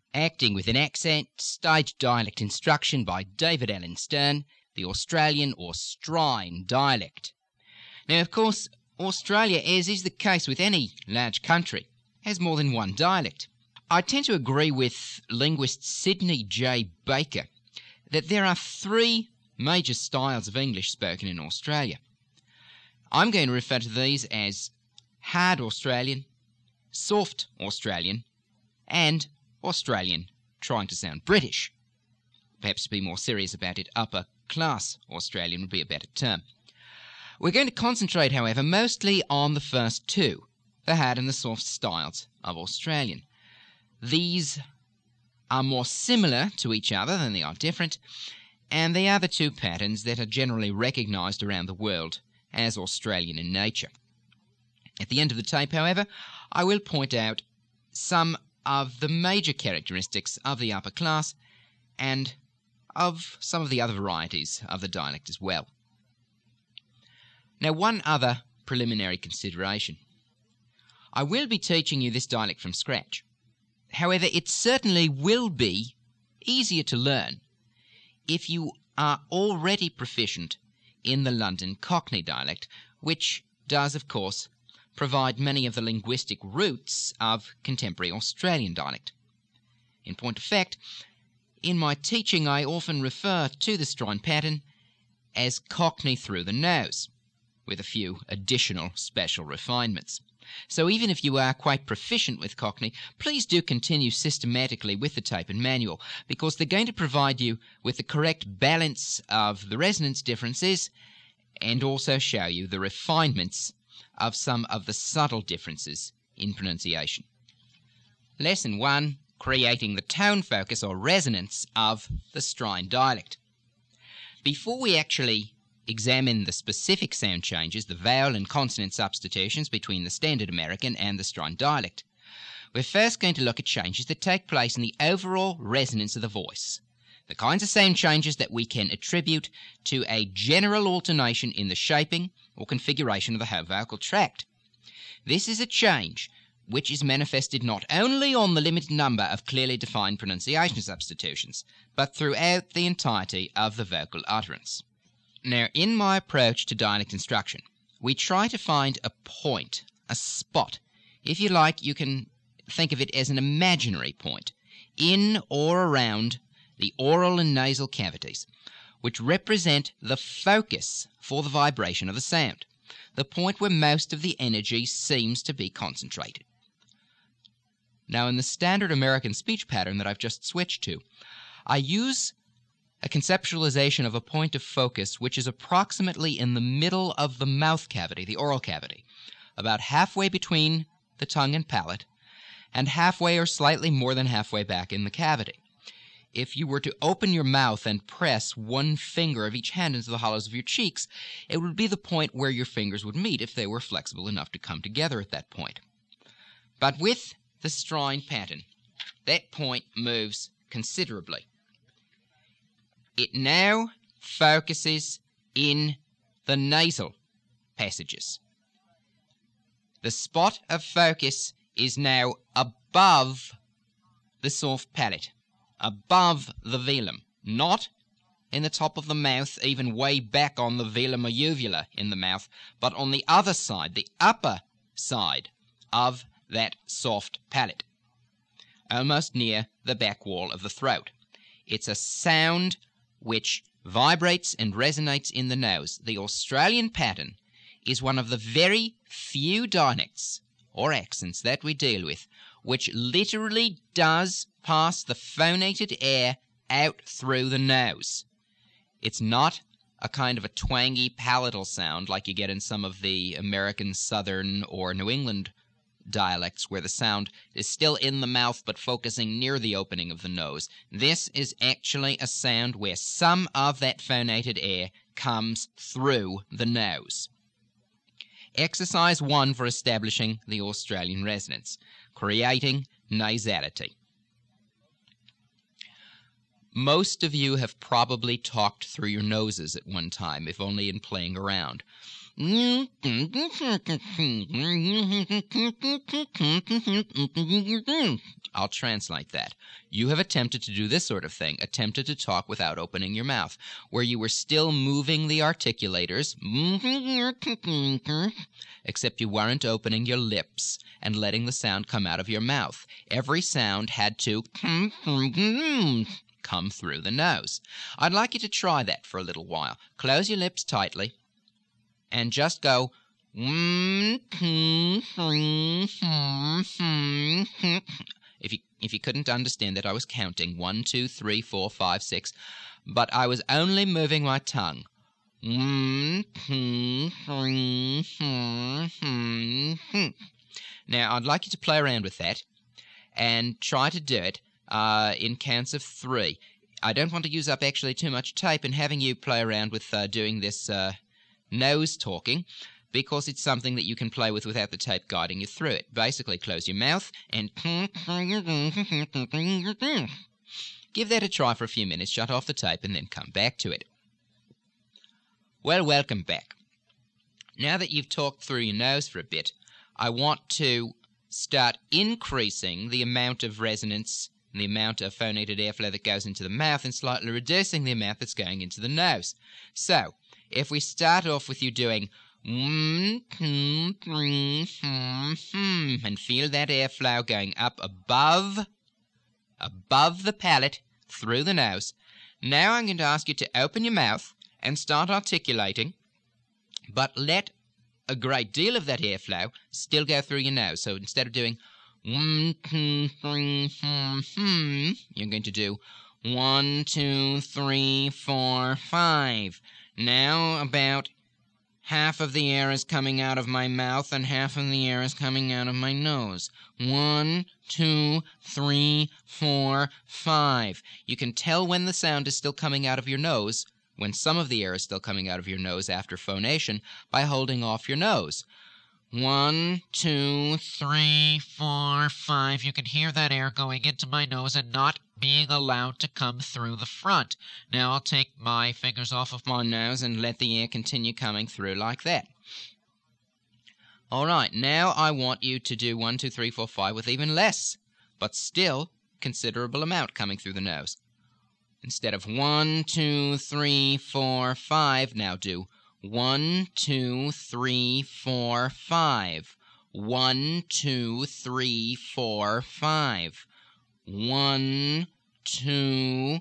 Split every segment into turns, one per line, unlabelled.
Acting with an Accent, Stage Dialect Instruction by David Allen Stern, the Australian or Strine dialect. Now, of course, Australia, as is the case with any large country, has more than one dialect. I tend to agree with linguist Sidney J. Baker that there are three major styles of English spoken in Australia. I'm going to refer to these as hard Australian, soft Australian, and Australian trying to sound British. Perhaps to be more serious about it, upper class Australian would be a better term. We're going to concentrate, however, mostly on the first two, the hard and the soft styles of Australian. These are more similar to each other than they are different, and they are the two patterns that are generally recognised around the world as Australian in nature. At the end of the tape, however, I will point out some of the major characteristics of the upper class and of some of the other varieties of the dialect as well. Now, one other preliminary consideration. I will be teaching you this dialect from scratch. However, it certainly will be easier to learn if you are already proficient in the London Cockney dialect, which does, of course, provide many of the linguistic roots of contemporary Australian dialect. In point of fact, in my teaching I often refer to the Strine pattern as Cockney through the nose, with a few additional special refinements. So even if you are quite proficient with Cockney, please do continue systematically with the tape and manual, because they're going to provide you with the correct balance of the resonance differences and also show you the refinements of some of the subtle differences in pronunciation. Lesson 1, creating the tone focus or resonance of the Strine dialect. Before we actually examine the specific sound changes, the vowel and consonant substitutions between the Standard American and the Strine dialect, we're first going to look at changes that take place in the overall resonance of the voice, the kinds of sound changes that we can attribute to a general alternation in the shaping or configuration of the whole vocal tract. This is a change which is manifested not only on the limited number of clearly defined pronunciation substitutions, but throughout the entirety of the vocal utterance. Now, in my approach to dialect instruction, we try to find a point, a spot. If you like, you can think of it as an imaginary point, in or around the oral and nasal cavities, which represent the focus for the vibration of the sound, the point where most of the energy seems to be concentrated. Now, in the Standard American speech pattern that I've just switched to, I use a conceptualization of a point of focus which is approximately in the middle of the mouth cavity, the oral cavity, about halfway between the tongue and palate, and halfway or slightly more than halfway back in the cavity. If you were to open your mouth and press one finger of each hand into the hollows of your cheeks, it would be the point where your fingers would meet if they were flexible enough to come together at that point. But with the Strine pattern, that point moves considerably. It now focuses in the nasal passages. The spot of focus is now above the soft palate, above the velum, not in the top of the mouth, even way back on the velum or uvula in the mouth, but on the other side, the upper side of that soft palate, almost near the back wall of the throat. It's a sound which vibrates and resonates in the nose. The Australian pattern is one of the very few dialects or accents that we deal with which literally does pass the phonated air out through the nose. It's not a kind of a twangy palatal sound like you get in some of the American Southern or New England dialects where the sound is still in the mouth but focusing near the opening of the nose. This is actually a sound where some of that phonated air comes through the nose. Exercise 1 for establishing the Australian resonance, creating nasality. Most of you have probably talked through your noses at one time, if only in playing around. I'll translate that. You have attempted to do this sort of thing, attempted to talk without opening your mouth, where you were still moving the articulators, except you weren't opening your lips and letting the sound come out of your mouth. Every sound had to come through the nose. I'd like you to try that for a little while. Close your lips tightly and just go. If you couldn't understand that, I was counting 1, 2, 3, 4, 5, 6, but I was only moving my tongue. Now, I'd like you to play around with that and try to do it in counts of 3. I don't want to use up actually too much tape in having you play around with doing this nose talking, because it's something that you can play with without the tape guiding you through it. Basically, close your mouth and give that a try for a few minutes, shut off the tape, and then come back to it. Well, welcome back. Now that you've talked through your nose for a bit, I want to start increasing the amount of resonance, the amount of phonated airflow that goes into the mouth, and slightly reducing the amount that's going into the nose. So, if we start off with you doing and feel that airflow going up above the palate through the nose. Now I'm going to ask you to open your mouth and start articulating, but let a great deal of that airflow still go through your nose. So instead of doing you're going to do 1, 2, 3, 4, 5. Now about half of the air is coming out of my mouth and half of the air is coming out of my nose. 1, 2, 3, 4, 5. You can tell when the sound is still coming out of your nose, when some of the air is still coming out of your nose after phonation, by holding off your nose. 1, 2, 3, 4, 5. You can hear that air going into my nose and not being allowed to come through the front. Now I'll take my fingers off of my nose and let the air continue coming through like that. All right, now I want you to do 1, 2, 3, 4, 5 with even less, but still considerable amount coming through the nose. Instead of 1, 2, 3, 4, 5, now do 1, 2, 3, 4, 5. 1, 2, 3, 4, 5. 1, 2,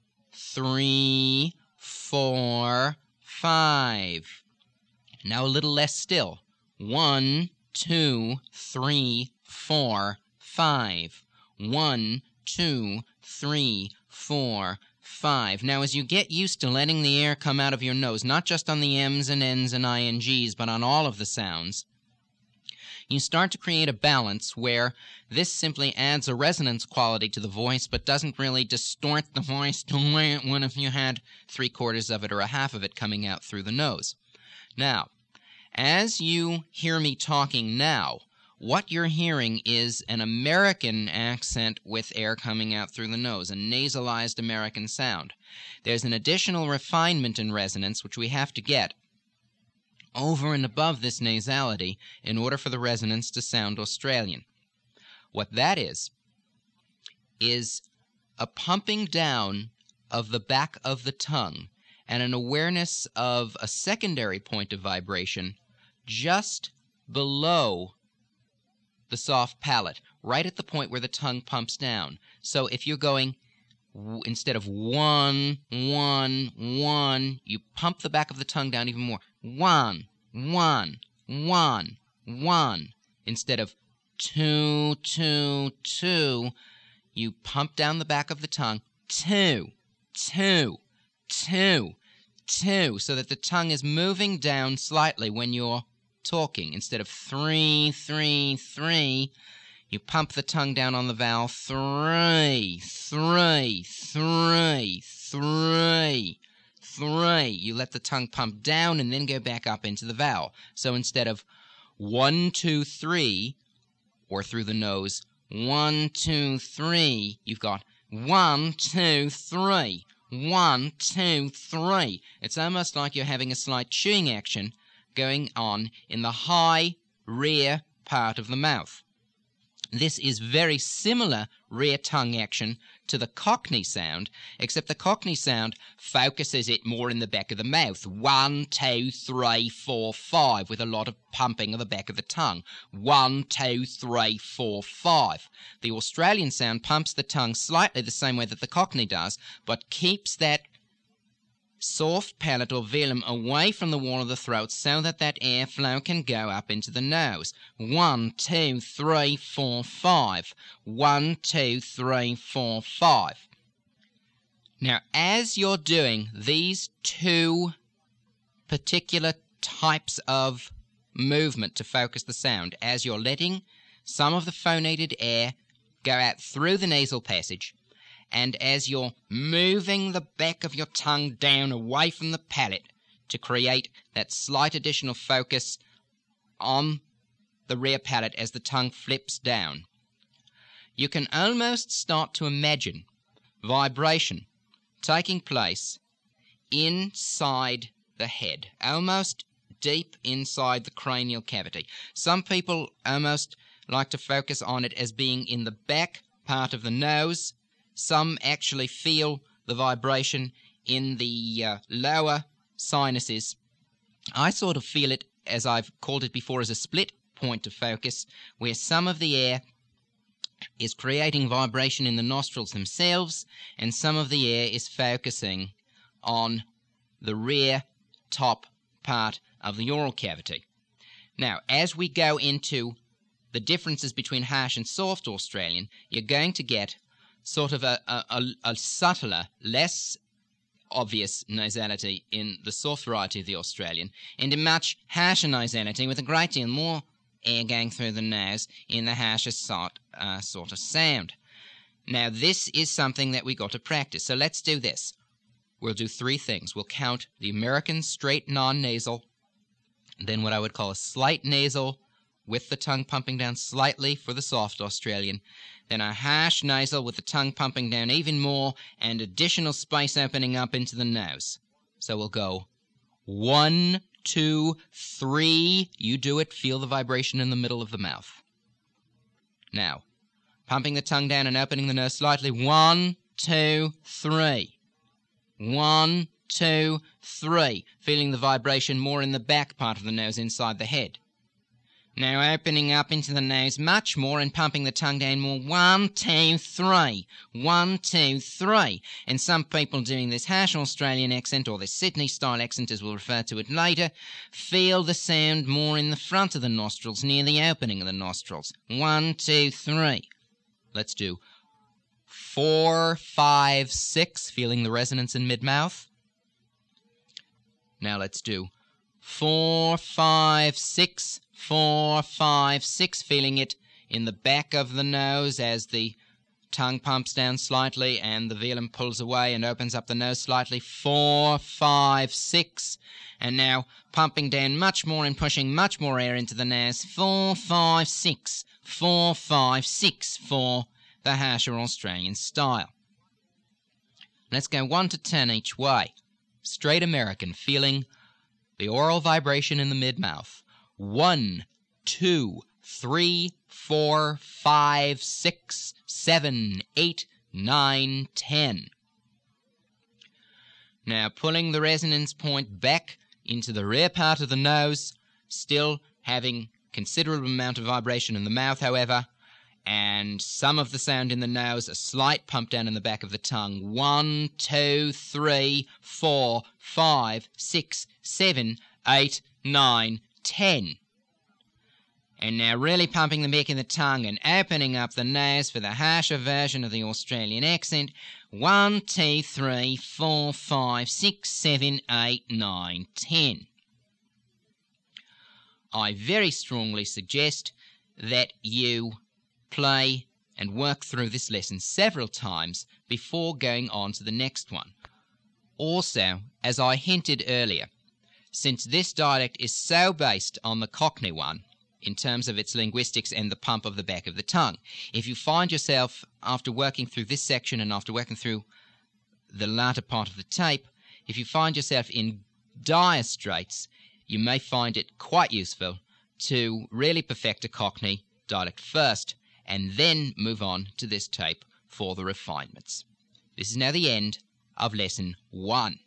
3, 4, 5. Now a little less still. 1, 2, 3, 4, 5. 1, 2, 3, 4, 5. Now, as you get used to letting the air come out of your nose, not just on the M's and N's and INGs, but on all of the sounds, you start to create a balance where this simply adds a resonance quality to the voice, but doesn't really distort the voice the way it would if you had 3/4 of it or a half of it coming out through the nose. Now, as you hear me talking now, what you're hearing is an American accent with air coming out through the nose, a nasalized American sound. There's an additional refinement in resonance which we have to get over and above this nasality in order for the resonance to sound Australian. What that is a pumping down of the back of the tongue and an awareness of a secondary point of vibration just below the soft palate, right at the point where the tongue pumps down. So if you're going, instead of 1, 1, 1, you pump the back of the tongue down even more. 1, 1, 1, 1. Instead of 2, 2, 2, you pump down the back of the tongue. 2, 2, 2, 2, so that the tongue is moving down slightly when you're talking. Instead of 3, 3, 3, you pump the tongue down on the vowel 3, 3, 3, 3, 3. You let the tongue pump down and then go back up into the vowel. So instead of 1, 2, 3, or through the nose, 1, 2, 3, you've got 1, 2, 3, 1, 2, 3. It's almost like you're having a slight chewing action going on in the high rear part of the mouth. This is very similar rear tongue action to the Cockney sound, except the Cockney sound focuses it more in the back of the mouth. 1, 2, 3, 4, 5, with a lot of pumping of the back of the tongue. 1, 2, 3, 4, 5. The Australian sound pumps the tongue slightly the same way that the Cockney does, but keeps that soft palate or velum away from the wall of the throat so that that airflow can go up into the nose. 1, 2, 3, 4, 5. 1, 2, 3, 4, 5. Now, as you're doing these two particular types of movement to focus the sound, as you're letting some of the phonated air go out through the nasal passage, and as you're moving the back of your tongue down away from the palate to create that slight additional focus on the rear palate as the tongue flips down, you can almost start to imagine vibration taking place inside the head, almost deep inside the cranial cavity. Some people almost like to focus on it as being in the back part of the nose. Some actually feel the vibration in the lower sinuses. I sort of feel it, as I've called it before, as a split point of focus, where some of the air is creating vibration in the nostrils themselves, and some of the air is focusing on the rear top part of the oral cavity. Now, as we go into the differences between harsh and soft Australian, you're going to get sort of a subtler, less obvious nasality in the soft variety of the Australian, and a much harsher nasality with a great deal more air going through the nose in the harsher sort of sound. Now, this is something that we got to practice, so let's do this. We'll do three things. We'll count the American straight non-nasal, then what I would call a slight nasal with the tongue pumping down slightly for the soft Australian, then a harsh nasal with the tongue pumping down even more and additional space opening up into the nose. So we'll go 1, 2, 3. You do it. Feel the vibration in the middle of the mouth. Now, pumping the tongue down and opening the nose slightly. 1, 2, 3. 1, 2, 3. Feeling the vibration more in the back part of the nose inside the head. Now opening up into the nose much more and pumping the tongue down more. 1, 2, 3. 1, 2, 3. And some people doing this harsh Australian accent, or this Sydney-style accent as we'll refer to it later, feel the sound more in the front of the nostrils, near the opening of the nostrils. 1, 2, 3. Let's do 4, 5, 6, feeling the resonance in mid-mouth. Now let's do 4, 5, 6. 4, 5, 6, feeling it in the back of the nose as the tongue pumps down slightly and the velum pulls away and opens up the nose slightly. 4, 5, 6. And now pumping down much more and pushing much more air into the nose. 4, 5, 6. 4, 5, 6 for the harsher Australian style. Let's go 1 to 10 each way. Straight American, feeling the oral vibration in the mid-mouth. 1, 2, 3, 4, 5, 6, 7, 8, 9, 10. Now pulling the resonance point back into the rear part of the nose, still having considerable amount of vibration in the mouth, however, and some of the sound in the nose, a slight pump down in the back of the tongue. 1, 2, 3, 4, 5, 6, 7, 8, 9, 10. And now really pumping the back in the tongue and opening up the nose for the harsher version of the Australian accent. 1, 2, 3, 4, 5, 6, 7, 8, 9, 10. I very strongly suggest that you play and work through this lesson several times before going on to the next one. Also, as I hinted earlier, since this dialect is so based on the Cockney one, in terms of its linguistics and the pump of the back of the tongue, if you find yourself, after working through this section and after working through the latter part of the tape, if you find yourself in dire straits, you may find it quite useful to really perfect a Cockney dialect first, and then move on to this tape for the refinements. This is now the end of Lesson 1.